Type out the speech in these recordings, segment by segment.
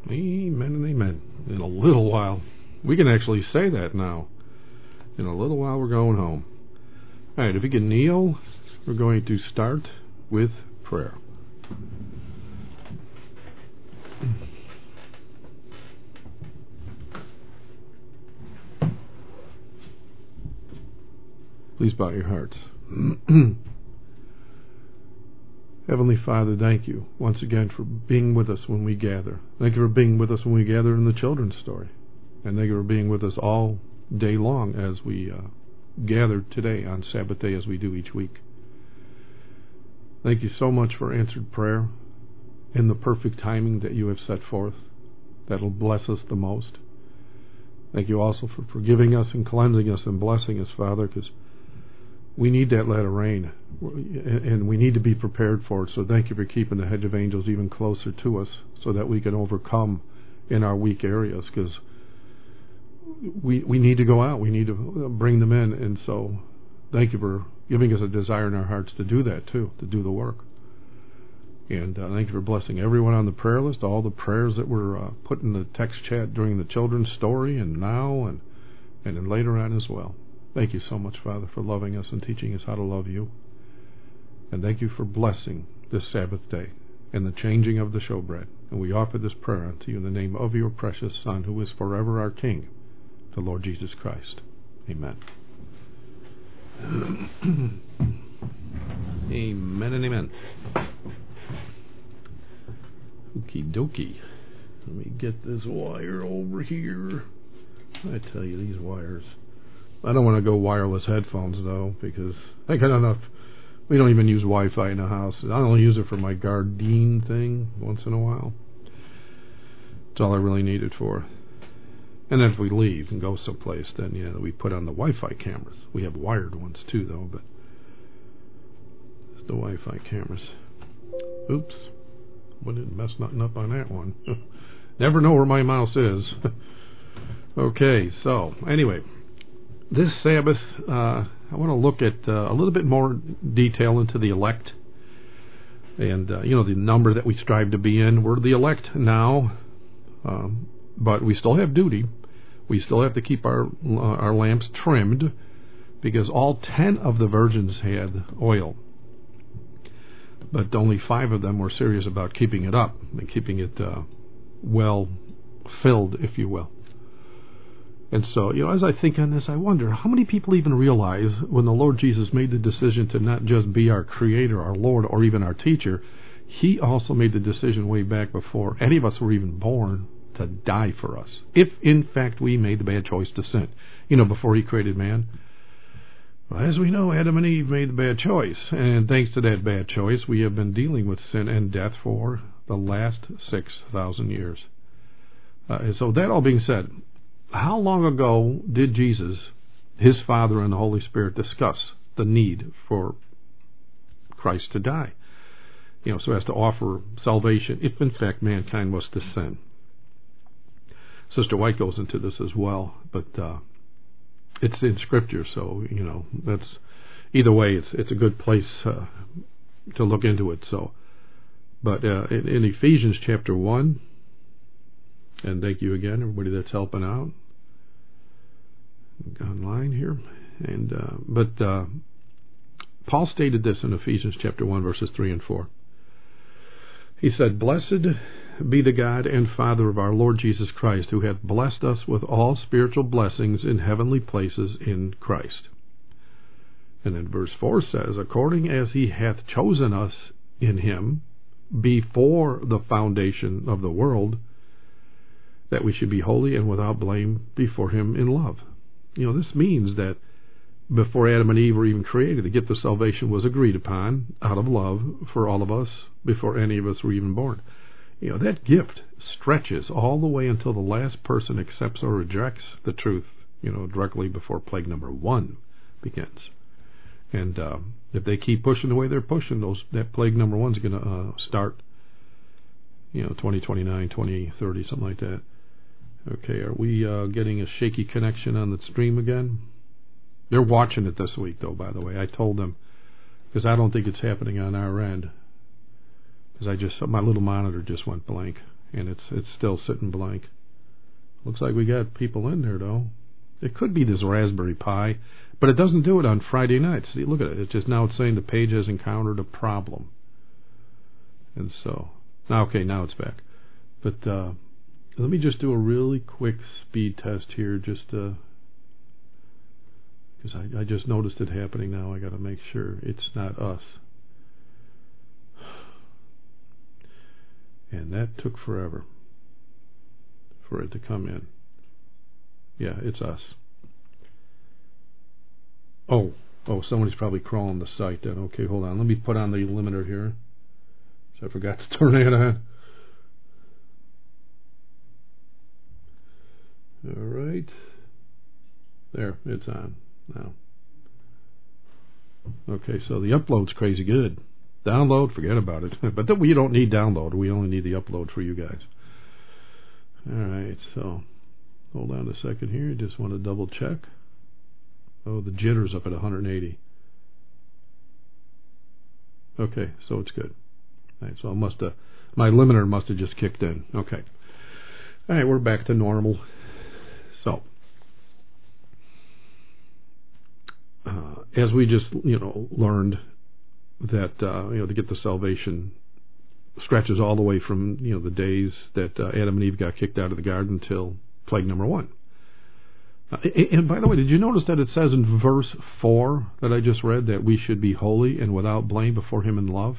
Amen and amen. In a little while. We can actually say that now. In a little while we're going home. All right, if you can kneel, we're going to start with prayer. Please bow your hearts. Heavenly Father, thank you once again for being with us when we gather. Thank you for being with us when we gather in the children's story. And thank you for being with us all day long as we gather today on Sabbath day as we do each week. Thank you so much for answered prayer in the perfect timing that you have set forth. That'll bless us the most. Thank you also for forgiving us and cleansing us and blessing us, Father, because we need that latter rain, and we need to be prepared for it. So thank you for keeping the hedge of angels even closer to us so that we can overcome in our weak areas, because we need to go out. We need to bring them in. And so thank you for giving us a desire in our hearts to do that too, to do the work. And thank you for blessing everyone on the prayer list, all the prayers that were put in the text chat during the children's story and now and then later on as well. Thank you so much, Father, for loving us and teaching us how to love you. And thank you for blessing this Sabbath day and the changing of the showbread. And we offer this prayer unto you in the name of your precious Son, who is forever our King, the Lord Jesus Christ. Amen. Amen and amen. Okie dokie. Let me get this wire over here. I tell you, these wires. I don't want to go wireless headphones, though, because I got enough. We don't even use Wi-Fi in the house. I only use it for my Gardein thing once in a while. That's all I really need it for. And then if we leave and go someplace, then, yeah, we put on the Wi-Fi cameras. We have wired ones, too, though, but it's the Wi-Fi cameras. Oops. Wouldn't mess nothing up on that one. Never know where my mouse is. Okay, so, anyway. This Sabbath, I want to look at a little bit more detail into the elect. And, the number that we strive to be in. We're the elect now, but we still have duty. We still have to keep our lamps trimmed, because all 10 of the virgins had oil. But only 5 of them were serious about keeping it up and keeping it well filled, if you will. And so, as I think on this, I wonder, how many people even realize when the Lord Jesus made the decision to not just be our Creator, our Lord, or even our teacher, He also made the decision way back before any of us were even born to die for us, if in fact we made the bad choice to sin, before He created man. Well, as we know, Adam and Eve made the bad choice, and thanks to that bad choice, we have been dealing with sin and death for the last 6,000 years. And so that all being said, how long ago did Jesus, His Father, and the Holy Spirit discuss the need for Christ to die? So as to offer salvation, if in fact mankind was to sin. Sister White goes into this as well, but it's in Scripture, so that's either way. It's a good place to look into it. So, but in Ephesians chapter 1, and thank you again, everybody that's helping out online here, and but Paul stated this in Ephesians chapter 1, verses 3 and 4. He said, "Blessed be the God and Father of our Lord Jesus Christ, who hath blessed us with all spiritual blessings in heavenly places in Christ." And then verse 4 says, "According as He hath chosen us in Him before the foundation of the world, that we should be holy and without blame before Him in love." This means that before Adam and Eve were even created, the gift of salvation was agreed upon out of love for all of us before any of us were even born. That gift stretches all the way until the last person accepts or rejects the truth, directly before plague number 1 begins. And if they keep pushing the way they're pushing, that plague number 1 is going to start, 2029, 2030, something like that. Okay, are we getting a shaky connection on the stream again? They're watching it this week, though, by the way. I told them, because I don't think it's happening on our end. Because my little monitor just went blank. and it's still sitting blank. Looks like we got people in there, though. It could be this Raspberry Pi, but it doesn't do it on Friday nights. See, look at it. It's just now it's saying the page has encountered a problem. And so, okay, now it's back. But let me just do a really quick speed test here, just because I just noticed it happening now. I got to make sure it's not us. And that took forever for it to come in. Yeah, it's us. Oh, somebody's probably crawling the site then. Okay, hold on. Let me put on the limiter here. So I forgot to turn it on. All right. There, it's on now. Okay, so the upload's crazy good. Download, forget about it. But we don't need download. We only need the upload for you guys. All right, so hold on a second here. Just want to double check. Oh, the jitter's up at 180. Okay, so it's good. All right, so my limiter must have just kicked in. Okay. All right, we're back to normal. So, as we just learned that to get the salvation stretches all the way from the days that Adam and Eve got kicked out of the garden till plague number 1. And by the way, did you notice that it says in verse 4 that I just read that we should be holy and without blame before Him in love?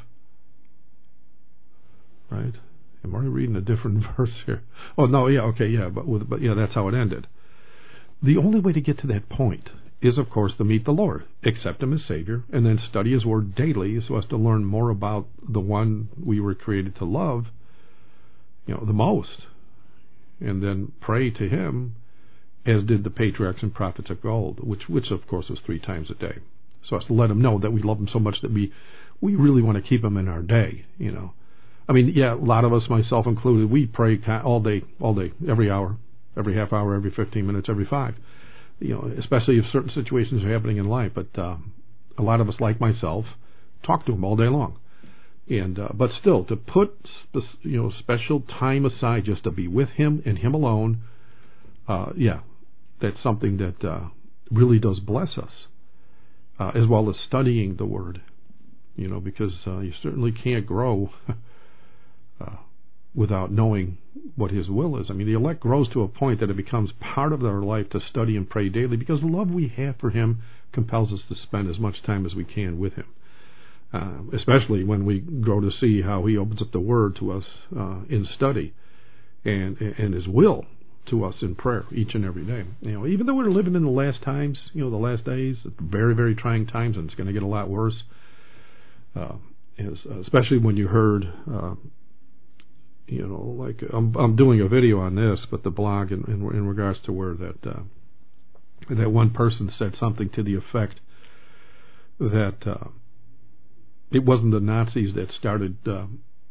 Right? Am I reading a different verse here? Oh no, yeah, okay, yeah, but that's how it ended. The only way to get to that point is, of course, to meet the Lord, accept Him as Savior, and then study His Word daily so as to learn more about the one we were created to love, the most, and then pray to Him, as did the patriarchs and prophets of old, which of course was 3 times a day, so as to let Him know that we love Him so much that we really want to keep Him in our day. I mean, yeah, a lot of us, myself included, we pray all day, every hour, every half hour, every 15 minutes, every 5. Especially if certain situations are happening in life. But a lot of us, like myself, talk to Him all day long. And but still, to put special time aside just to be with Him and Him alone, that's something that really does bless us, as well as studying the Word. Because you certainly can't grow without knowing what His will is. I mean, the elect grows to a point that it becomes part of their life to study and pray daily, because the love we have for Him compels us to spend as much time as we can with Him, especially when we grow to see how He opens up the Word to us in study and His will to us in prayer each and every day. Even though we're living in the last times, the last days, very, very trying times, and it's going to get a lot worse, especially when you heard... like I'm doing a video on this, but the blog in regards to where that one person said something to the effect that it wasn't the Nazis that started, the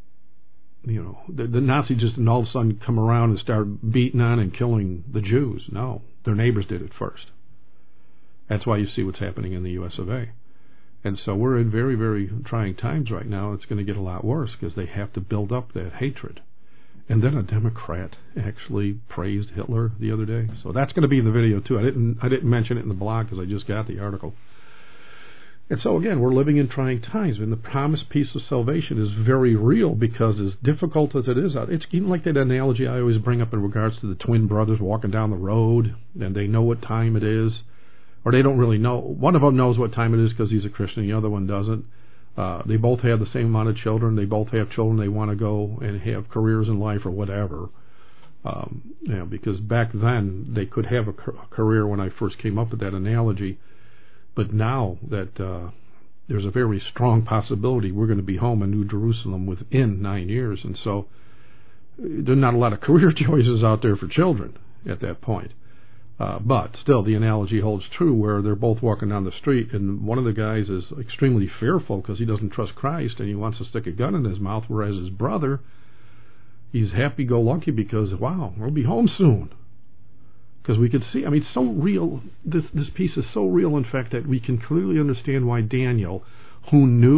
Nazis just all of a sudden come around and start beating on and killing the Jews. No, their neighbors did it first. That's why you see what's happening in the U.S. of A. And so we're in very, very trying times right now. It's going to get a lot worse because they have to build up that hatred. And then a Democrat actually praised Hitler the other day. So that's going to be in the video too. I didn't mention it in the blog because I just got the article. And so again, we're living in trying times, and the promised peace of salvation is very real, because as difficult as it is, it's even like that analogy I always bring up in regards to the twin brothers walking down the road, and they know what time it is. Or they don't really know. One of them knows what time it is because he's a Christian. The other one doesn't. They both have the same amount of children. They both have children. They want to go and have careers in life or whatever. Because back then they could have a career when I first came up with that analogy. But now that there's a very strong possibility we're going to be home in New Jerusalem within 9 years. And so there's not a lot of career choices out there for children at that point. But still, the analogy holds true where they're both walking down the street, and one of the guys is extremely fearful because he doesn't trust Christ, and he wants to stick a gun in his mouth, whereas his brother, he's happy-go-lucky because, wow, we'll be home soon. Because we could see, I mean, it's so real, this piece is so real, in fact, that we can clearly understand why Daniel, who knew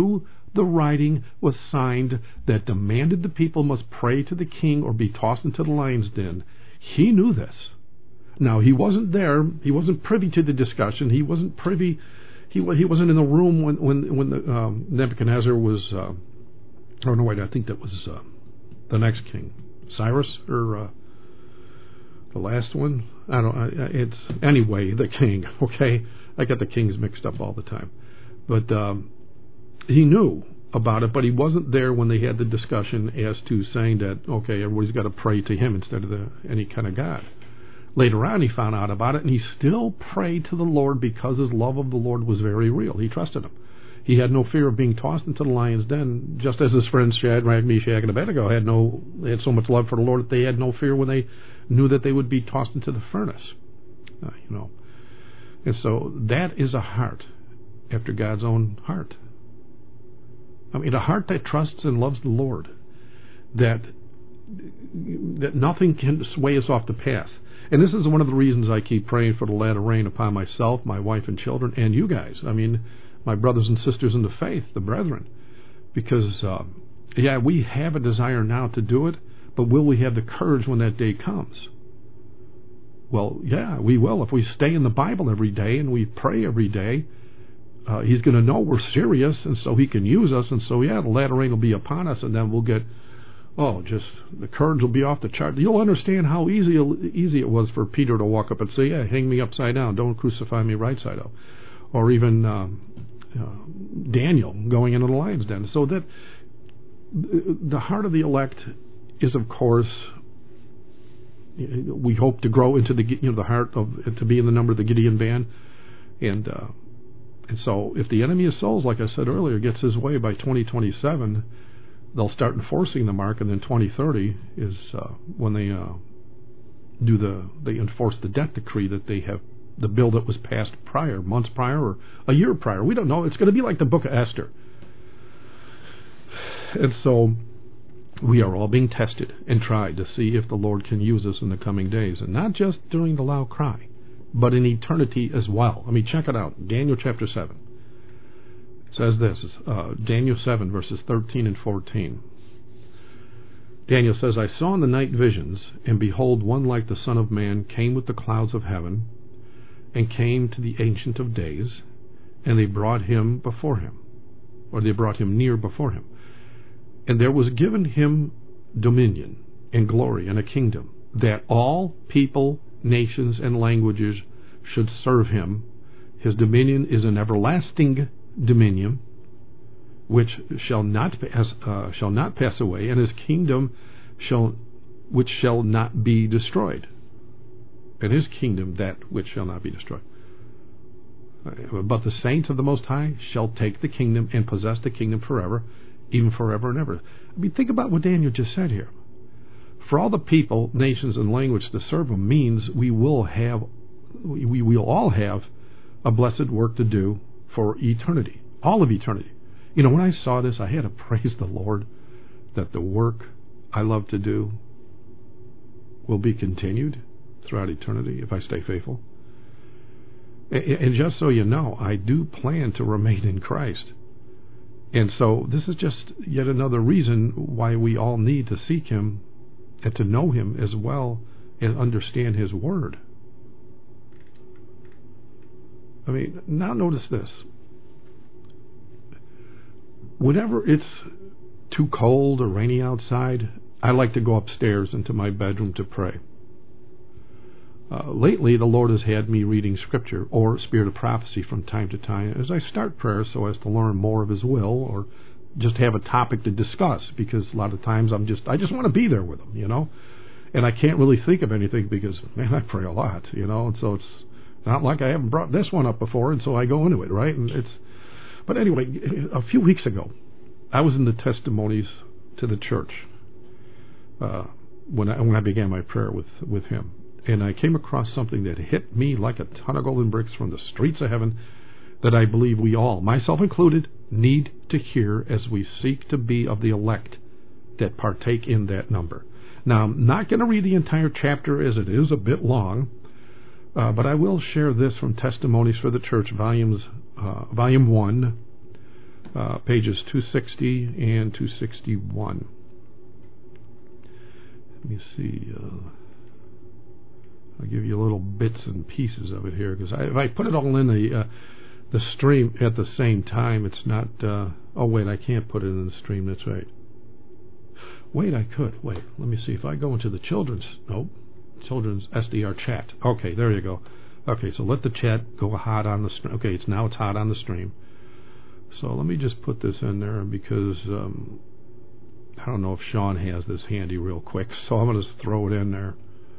the writing was signed that demanded the people must pray to the king or be tossed into the lion's den. He knew this. Now, he wasn't there. He wasn't privy to the discussion. He wasn't privy. He wasn't in the room when the, Nebuchadnezzar was. Oh no, wait. I think that was the next king, Cyrus, or the last one. I don't. It's anyway the king. Okay, I get the kings mixed up all the time, but he knew about it, but he wasn't there when they had the discussion as to saying that okay, everybody's got to pray to him instead of any kind of god. Later on, he found out about it, and he still prayed to the Lord because his love of the Lord was very real. He trusted him. He had no fear of being tossed into the lion's den, just as his friends Shadrach, Meshach, and Abednego had so much love for the Lord that they had no fear when they knew that they would be tossed into the furnace. And so that is a heart after God's own heart. I mean, a heart that trusts and loves the Lord, that nothing can sway us off the path. And this is one of the reasons I keep praying for the latter rain upon myself, my wife and children, and you guys. I mean, my brothers and sisters in the faith, the brethren. Because, we have a desire now to do it, but will we have the courage when that day comes? Well, yeah, we will. If we stay in the Bible every day and we pray every day, He's going to know we're serious, and so He can use us. And so, the latter rain will be upon us, and then we'll get... just the courage will be off the chart. You'll understand how easy it was for Peter to walk up and say, hang me upside down, don't crucify me right side up. Or even Daniel going into the lion's den. So that the heart of the elect is, of course, we hope to grow into the heart of, to be in the number of the Gideon band. And so if the enemy of souls, like I said earlier, gets his way by 2027, they'll start enforcing the mark, and then 2030 is when they they enforce the death decree that they have, the bill that was passed prior, months prior, or a year prior. We don't know. It's going to be like the book of Esther. And so we are all being tested and tried to see if the Lord can use us in the coming days, and not just during the loud cry, but in eternity as well. I mean, check it out. Daniel chapter 7. Says this, Daniel 7, verses 13 and 14. Daniel says, I saw in the night visions, and behold, one like the Son of Man came with the clouds of heaven, and came to the Ancient of Days, and they brought him before him, or they brought him near before him. And there was given him dominion, and glory, and a kingdom, that all people, nations, and languages should serve him. His dominion is an everlasting dominion which shall not pass away, and his kingdom which shall not be destroyed. And his kingdom that which shall not be destroyed. But the saints of the Most High shall take the kingdom and possess the kingdom forever, even forever and ever. I mean, think about what Daniel just said here. For all the people, nations, and language to serve him means we will all have a blessed work to do for eternity, all of eternity. When I saw this, I had to praise the Lord that the work I love to do will be continued throughout eternity if I stay faithful. And just so you know, I do plan to remain in Christ. And so this is just yet another reason why we all need to seek Him and to know Him as well and understand His Word. I mean, now notice this. Whenever it's too cold or rainy outside, I like to go upstairs into my bedroom to pray. Lately, the Lord has had me reading Scripture or Spirit of Prophecy from time to time as I start prayer so as to learn more of His will or just have a topic to discuss, because a lot of times I just want to be there with Him, and I can't really think of anything because, man, I pray a lot, and so it's not like I haven't brought this one up before, and so I go into it, right? But anyway, a few weeks ago, I was in the testimonies to the church when I began my prayer with Him. And I came across something that hit me like a ton of golden bricks from the streets of heaven that I believe we all, myself included, need to hear as we seek to be of the elect that partake in that number. Now, I'm not going to read the entire chapter as it is a bit long, but I will share this from Testimonies for the Church, Volume 1, pages 260 and 261. Let me see. I'll give you little bits and pieces of it here, because if I put it all in the stream at the same time, it's not... oh, wait, I can't put it in the stream. That's right. Wait, I could. Wait, let me see. If I go into the children's SDR chat. Okay, there you go. Okay, so let the chat go hot on the stream. Okay, it's hot on the stream. So let me just put this in there, because I don't know if Sean has this handy real quick, so I'm going to throw it in there.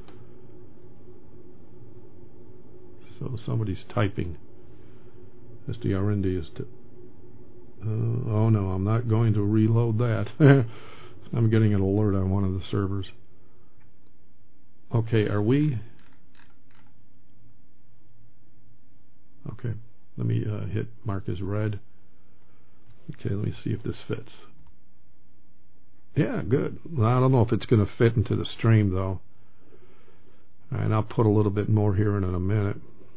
So somebody's typing. SDR Indy is... oh no, I'm not going to reload that. I'm getting an alert on one of the servers. Okay, are we... Okay, let me hit mark as read. Okay, let me see if this fits. Yeah, good. Well, I don't know if it's going to fit into the stream, though. All right, I'll put a little bit more here in a minute.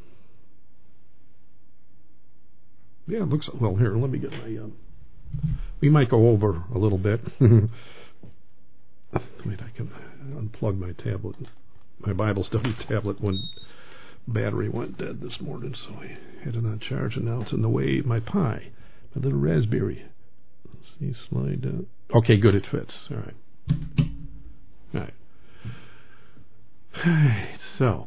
Yeah, it looks... Well, here, let me get my... we might go over a little bit. Wait, I can unplug my tablet. My Bible study tablet when battery went dead this morning, so I had it on charge, and now it's in the way. My Pi, my little Raspberry. Let's see, slide down. Okay, good, it fits. All right. All right. So,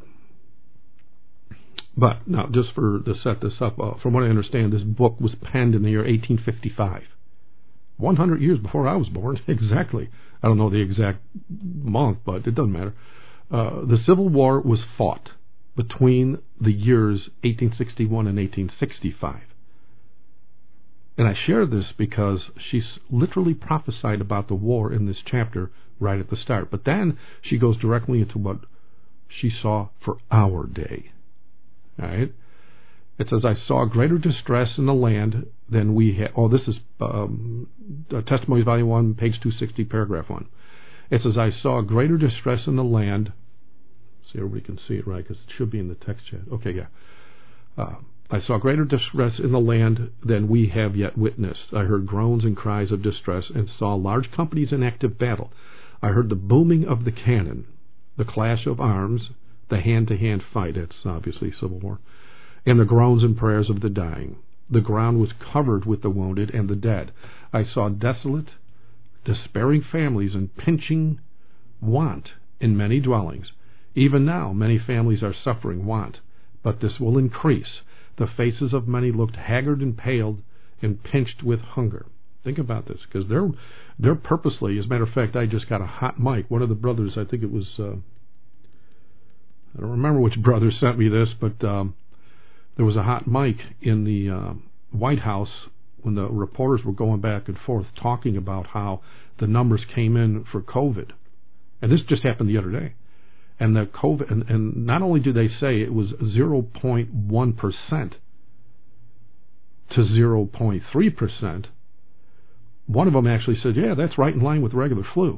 but now, just to set this up, from what I understand, this book was penned in the year 1855. 100 years before I was born, exactly. I don't know the exact month, but it doesn't matter. The Civil War was fought between the years 1861 and 1865. And I share this because she's literally prophesied about the war in this chapter right at the start. But then she goes directly into what she saw for our day. All right? It says, I saw greater distress in the land than we had. Oh, this is Testimonies, Volume 1, page 260, paragraph 1. It says, I saw greater distress in the land. See, everybody can see it, right? Because it should be in the text chat. Okay, yeah. I saw greater distress in the land than we have yet witnessed. I heard groans and cries of distress and saw large companies in active battle. I heard the booming of the cannon, the clash of arms, the hand-to-hand fight. It's obviously Civil War. And the groans and prayers of the dying. The ground was covered with the wounded and the dead. I saw desolate, despairing families and pinching want in many dwellings. Even now, many families are suffering want, but this will increase. The faces of many looked haggard and pale and pinched with hunger. Think about this, because they're purposely, as a matter of fact, I just got a hot mic. One of the brothers, I think it was, I don't remember which brother sent me this, but there was a hot mic in the White House when the reporters were going back and forth talking about how the numbers came in for COVID. And this just happened the other day. And the COVID, and not only do they say it was 0.1% to 0.3%, one of them actually said, yeah, that's right in line with regular flu.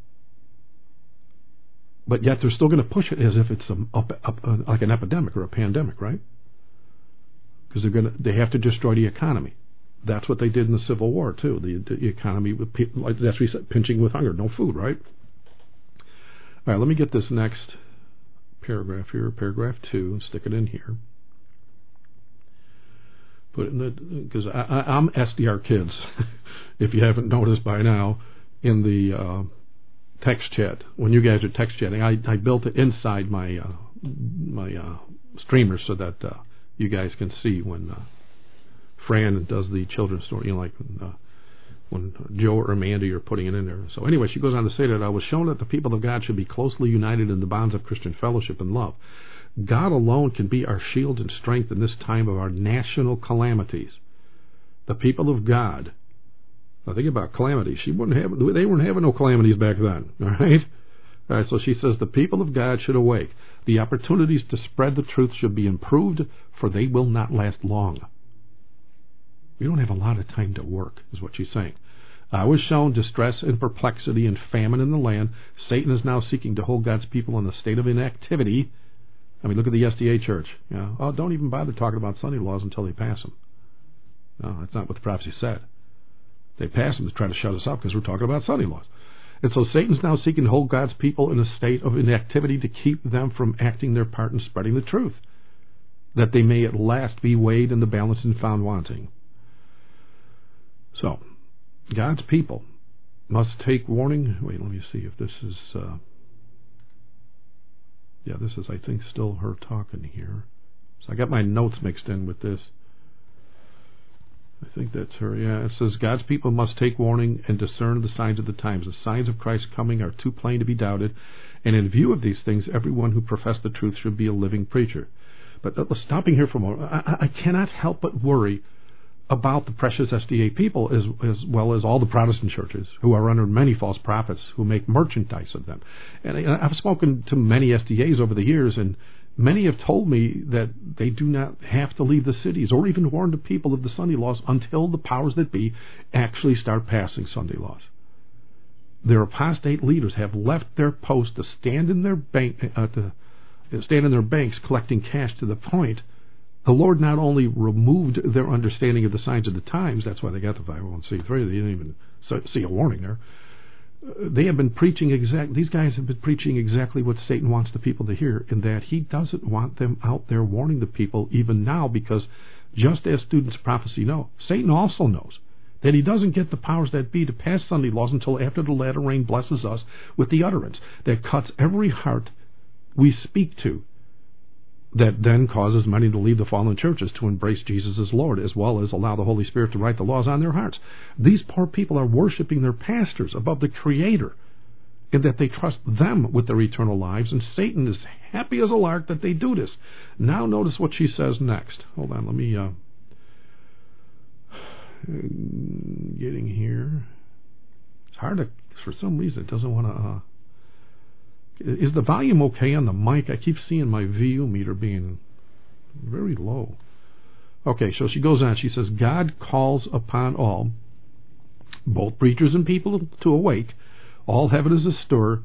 But yet they're still going to push it as if it's like an epidemic or a pandemic, right? Because they have to destroy the economy. That's what they did in the Civil War too. The economy, with people, like that's what we said, pinching with hunger, no food, right? All right, let me get this next paragraph here, paragraph 2, and stick it in here. Put it in the, because I'm SDR Kids, if you haven't noticed by now, in the text chat. When you guys are text chatting, I built it inside my streamer so that you guys can see when Fran does the children's story, like when Joe or Amanda are putting it in there. So anyway, she goes on to say that I was shown that the people of God should be closely united in the bonds of Christian fellowship and love. God alone can be our shield and strength in this time of our national calamities. The people of God, now think about calamities. They weren't having no calamities back then. All right? All right, so she says the people of God should awake. The opportunities to spread the truth should be improved, for they will not last long. We don't have a lot of time to work, is what she's saying. I was shown distress and perplexity and famine in the land. Satan is now seeking to hold God's people in a state of inactivity. I mean, look at the SDA church. You know, oh, don't even bother talking about Sunday laws until they pass them. No, that's not what the prophecy said. They pass them to try to shut us up because we're talking about Sunday laws. And so Satan's now seeking to hold God's people in a state of inactivity to keep them from acting their part in spreading the truth, that they may at last be weighed in the balance and found wanting. So, God's people must take warning. Wait, let me see if this is... this is, I think, still her talking here. So I got my notes mixed in with this. I think that's her. Yeah, it says, God's people must take warning and discern the signs of the times. The signs of Christ's coming are too plain to be doubted, and in view of these things, everyone who professes the truth should be a living preacher. But stopping here for a moment, I cannot help but worry about the precious SDA people as well as all the Protestant churches who are under many false prophets who make merchandise of them. And I've spoken to many SDAs over the years, and many have told me that they do not have to leave the cities or even warn the people of the Sunday laws until the powers that be actually start passing Sunday laws. Their apostate leaders have left their post to stand in their banks collecting cash, to the point the Lord not only removed their understanding of the signs of the times, that's why they got the 501c3, they didn't even see a warning there. They have been preaching these guys have been preaching exactly what Satan wants the people to hear, in that he doesn't want them out there warning the people even now, because just as students of prophecy know, Satan also knows that he doesn't get the powers that be to pass Sunday laws until after the latter rain blesses us with the utterance that cuts every heart we speak to, that then causes many to leave the fallen churches to embrace Jesus as Lord, as well as allow the Holy Spirit to write the laws on their hearts. These poor people are worshiping their pastors above the Creator, in that they trust them with their eternal lives, and Satan is happy as a lark that they do this. Now notice what she says next. Hold on, let me... getting here. It's hard to... For some reason, it doesn't want to... Is the volume okay on the mic? I keep seeing my VU meter being very low. Okay, so she goes on. She says, God calls upon all, both preachers and people, to awake. All heaven is astir.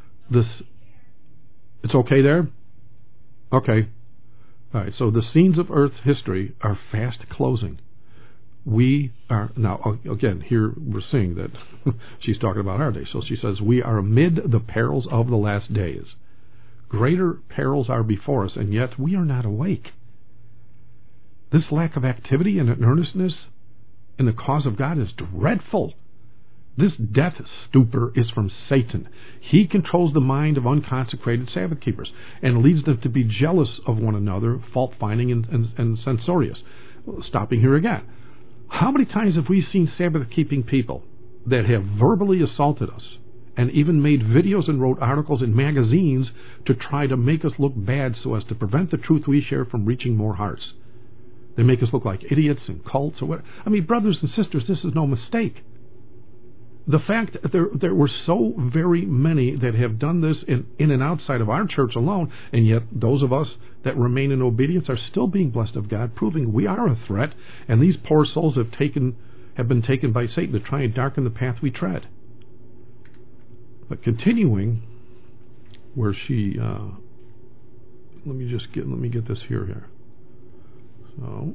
It's okay there? Okay. All right, so the scenes of earth history are fast closing. We are, now again, here we're seeing that she's talking about our day. So she says, we are amid the perils of the last days. Greater perils are before us, and yet we are not awake. This lack of activity and earnestness in the cause of God is dreadful. This death stupor is from Satan. He controls the mind of unconsecrated Sabbath keepers and leads them to be jealous of one another, fault-finding and censorious. Stopping here again. How many times have we seen Sabbath-keeping people that have verbally assaulted us and even made videos and wrote articles in magazines to try to make us look bad so as to prevent the truth we share from reaching more hearts? They make us look like idiots and cults or what. I mean, brothers and sisters, this is no mistake. The fact that there were so very many that have done this in and outside of our church alone, and yet those of us that remain in obedience are still being blessed of God, proving we are a threat, and these poor souls have been taken by Satan to try and darken the path we tread. But continuing, where she, let me get this here. So,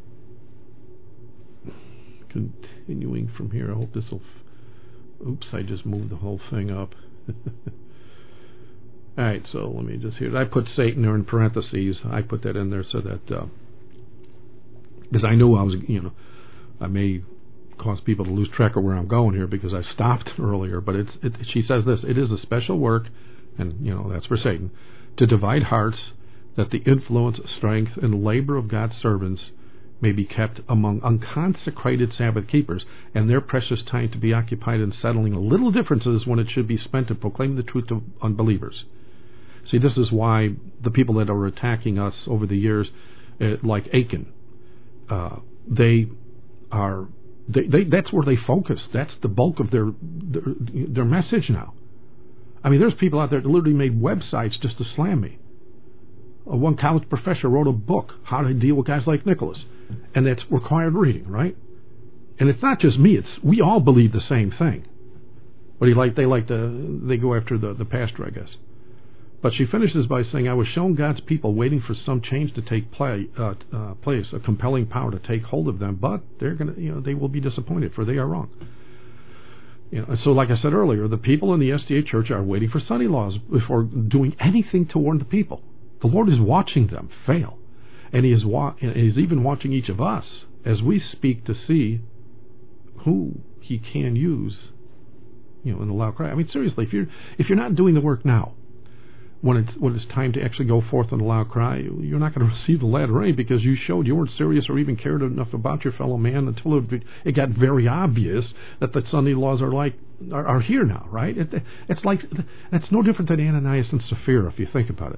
continuing from here, I hope this will. Oops, I just moved the whole thing up. All right, so let me just hear. I put Satan there in parentheses. I put that in there so that, because I knew I may cause people to lose track of where I'm going here because I stopped earlier. But she says this: it is a special work, and that's for Satan, to divide hearts, that the influence, strength, and labor of God's servants may be kept among unconsecrated Sabbath keepers, and their precious time to be occupied in settling little differences when it should be spent to proclaim the truth to unbelievers. See, this is why the people that are attacking us over the years, like Achan, that's where they focus. That's the bulk of their message now. I mean, there's people out there that literally made websites just to slam me. One college professor wrote a book, How to Deal with Guys Like Nicholas, and that's required reading, right? And it's not just me; we all believe the same thing. But they go after the pastor, I guess. But she finishes by saying, I was shown God's people waiting for some change to take place, a compelling power to take hold of them, but they're going to, they will be disappointed, for they are wrong. And so, like I said earlier, the people in the SDA church are waiting for Sunday laws before doing anything to warn the people. The Lord is watching them fail, and He is even watching each of us as we speak to see who He can use, in the loud cry. I mean, seriously, if you're not doing the work now, when it's time to actually go forth in a loud cry, you're not going to receive the latter rain, because you showed you weren't serious or even cared enough about your fellow man until it got very obvious that the Sunday laws are here now, right? It's no different than Ananias and Sapphira, if you think about it.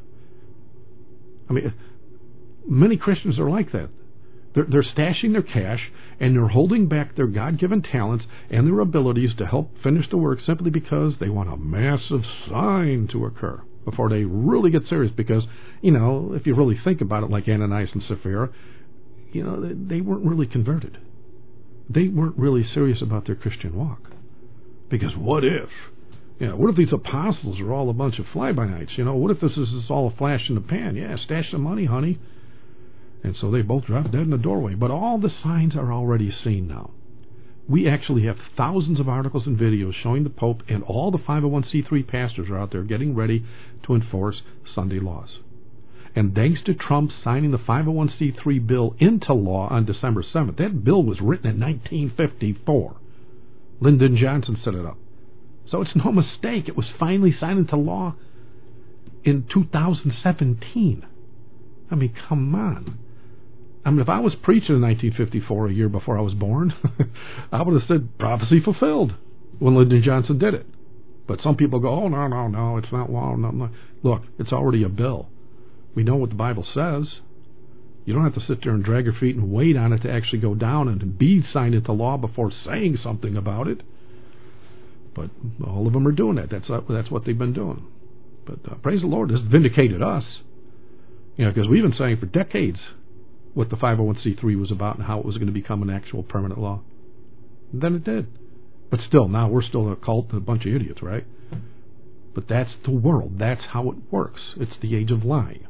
I mean, many Christians are like that. They're stashing their cash, and they're holding back their God-given talents and their abilities to help finish the work simply because they want a massive sign to occur before they really get serious. Because, if you really think about it, like Ananias and Sapphira, they weren't really converted. They weren't really serious about their Christian walk. Because what if these apostles are all a bunch of fly-by-nights? What if this is all a flash in the pan? Yeah, stash the money, honey. And so they both dropped dead in the doorway. But all the signs are already seen now. We actually have thousands of articles and videos showing the Pope and all the 501c3 pastors are out there getting ready to enforce Sunday laws. And thanks to Trump signing the 501c3 bill into law on December 7th, that bill was written in 1954. Lyndon Johnson set it up. So it's no mistake. It was finally signed into law in 2017. I mean, come on. I mean, if I was preaching in 1954, a year before I was born, I would have said prophecy fulfilled when Lyndon Johnson did it. But some people go, oh, no, it's not law. No. Look, it's already a bill. We know what the Bible says. You don't have to sit there and drag your feet and wait on it to actually go down and be signed into law before saying something about it. But all of them are doing that. That's what they've been doing. But praise the Lord, this has vindicated us. Because we've been saying for decades what the 501c3 was about and how it was going to become an actual permanent law. And then it did. But still, now we're still a cult and a bunch of idiots, right? But that's the world. That's how it works. It's the age of lying.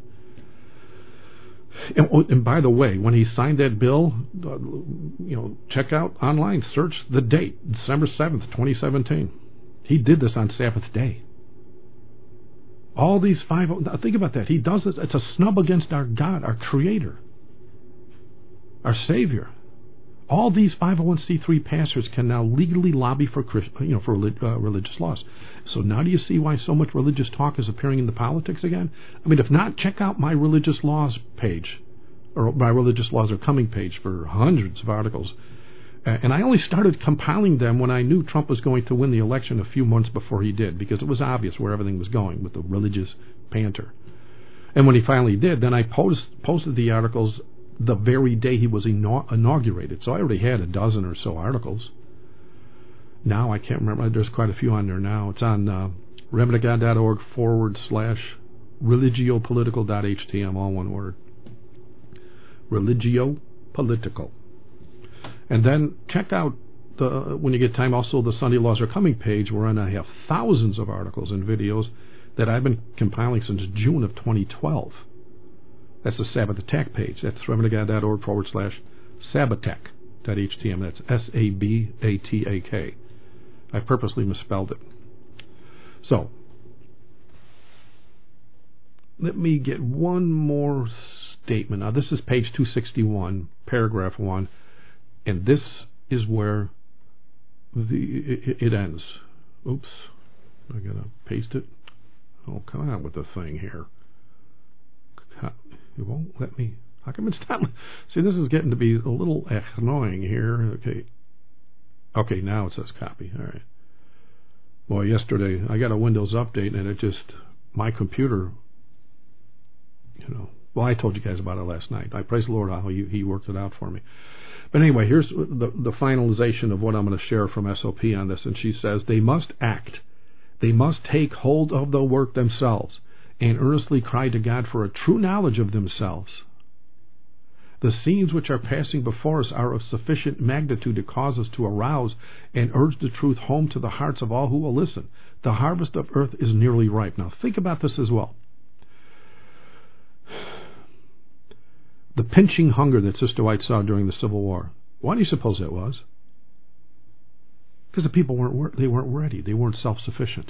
And by the way, when he signed that bill, check out online, search the date, December 7th, 2017. He did this on Sabbath day. All these think about that. He does this. It's a snub against our God, our Creator, our Savior. All these 501c3 pastors can now legally lobby for religious laws. So now do you see why so much religious talk is appearing in the politics again? I mean, if not, check out my religious laws page, or my religious laws are coming page for hundreds of articles. And I only started compiling them when I knew Trump was going to win the election a few months before he did, because it was obvious where everything was going with the religious banter. And when he finally did, then I posted the articles the very day he was inaugurated. So I already had a dozen or so articles. Now I can't remember. There's quite a few on there now. It's on remnantofgod.org/religiopolitical.htm, all one word. Religiopolitical. And then check out, when you get time, also the Sunday Laws Are Coming page, wherein I have thousands of articles and videos that I've been compiling since June of 2012. That's the Sabbath Attack page. That's remnantofgod.org/sabbatak.htm. That's SABATAK. I purposely misspelled it. So, let me get one more statement. Now, this is page 261, paragraph 1, and this is where it ends. Oops. I gotta paste it. Oh, come on with the thing here. It won't let me. How come it's not? See, this is getting to be a little annoying here. Okay, now it says copy. All right. Boy, yesterday I got a Windows update, and my computer, well, I told you guys about it last night. I praise the Lord how he worked it out for me. But anyway, here's the finalization of what I'm going to share from SOP on this. And she says, they must act. They must take hold of the work themselves and earnestly cry to God for a true knowledge of themselves. The scenes which are passing before us are of sufficient magnitude to cause us to arouse and urge the truth home to the hearts of all who will listen. The harvest of earth is nearly ripe. Now think about this as well. The pinching hunger that Sister White saw during the Civil War. Why do you suppose that was? Because the people weren't ready. They weren't self-sufficient.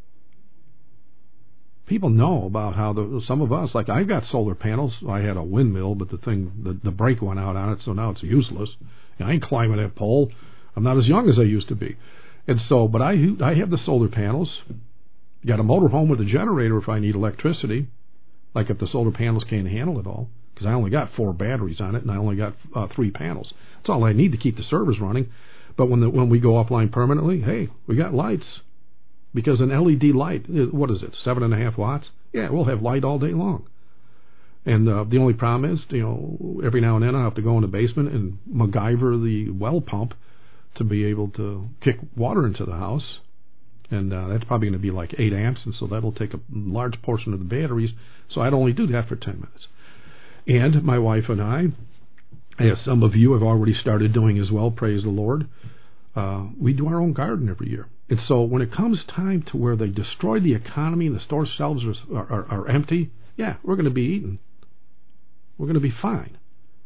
People know about how some of us, like I've got solar panels. I had a windmill, but the brake went out on it, so now it's useless. I ain't climbing that pole. I'm not as young as I used to be. And so, but I have the solar panels. Got a motorhome with a generator if I need electricity, like if the solar panels can't handle it all, because I only got 4 batteries on it and I only got 3 panels. That's all I need to keep the servers running. But when we go offline permanently, hey, we got lights. Because an LED light, what is it, 7.5 watts? Yeah, we'll have light all day long. And the only problem is, every now and then I have to go in the basement and MacGyver the well pump to be able to kick water into the house. And that's probably going to be like 8 amps, and so that'll take a large portion of the batteries. So I'd only do that for 10 minutes. And my wife and I, as some of you have already started doing as well, praise the Lord, we do our own garden every year. And so when it comes time to where they destroy the economy and the store shelves are empty, yeah, we're going to be eating. We're going to be fine.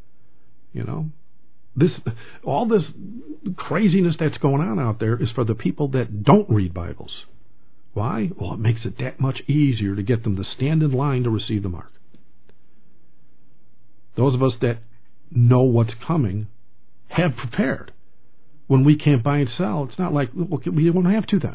All this craziness that's going on out there is for the people that don't read Bibles. Why? Well, it makes it that much easier to get them to stand in line to receive the mark. Those of us that know what's coming have prepared. When we can't buy and sell, it's not like, we won't have to then.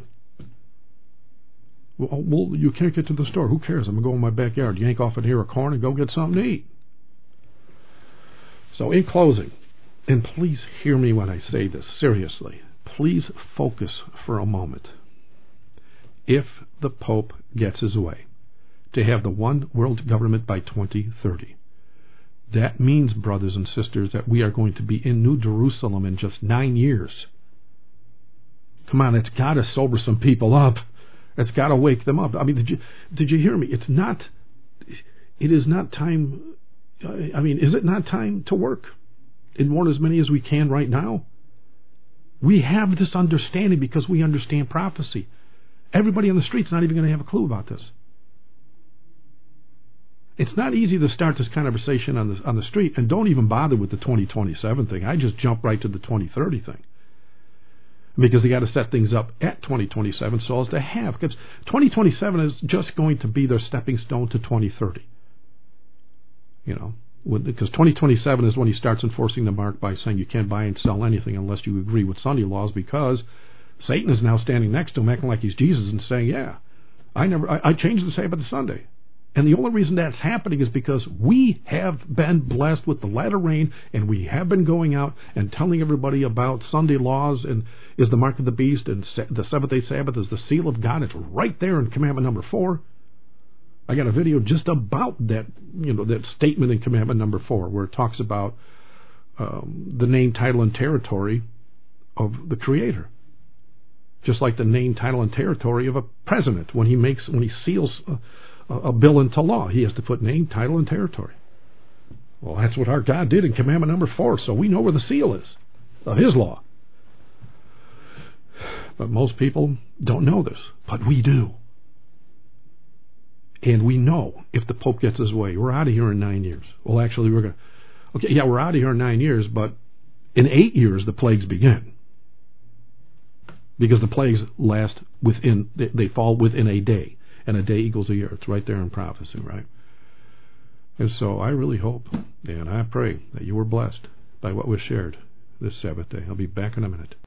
Well, you can't get to the store. Who cares? I'm going to go in my backyard, yank off an ear of corn, and go get something to eat. So in closing, and please hear me when I say this seriously, please focus for a moment. If the Pope gets his way to have the one world government by 2030, that means, brothers and sisters, that we are going to be in New Jerusalem in just 9 years. Come on, it's got to sober some people up. It's got to wake them up. I mean, did you hear me? It is not time. Is it not time to work and warn as many as we can right now? We have this understanding because we understand prophecy. Everybody on the street's not even going to have a clue about this. It's not easy to start this conversation on the street, and don't even bother with the 2027 thing. I just jump right to the 2030 thing. Because they got to set things up at 2027 so as to have. Because 2027 is just going to be their stepping stone to 2030. Because 2027 is when he starts enforcing the mark by saying you can't buy and sell anything unless you agree with Sunday laws, because Satan is now standing next to him acting like he's Jesus and saying, yeah, I changed the Sabbath to Sunday. And the only reason that's happening is because we have been blessed with the latter rain, and we have been going out and telling everybody about Sunday laws and is the mark of the beast, and the seventh-day Sabbath is the seal of God. It's right there in commandment number 4. I got a video just about that, that statement in commandment number 4, where it talks about the name, title, and territory of the Creator. Just like the name, title, and territory of a president. When he seals a bill into law, he has to put name, title, and territory. Well, that's what our God did in commandment number 4, so we know where the seal is of his law. But most people don't know this, but we do. And we know if the Pope gets his way, we're out of here in 9 years. Well, actually, we're out of here in 9 years, but in 8 years the plagues begin. Because the plagues they fall within a day. And a day equals a year. It's right there in prophecy, right? And so I really hope and I pray that you were blessed by what was shared this Sabbath day. I'll be back in a minute.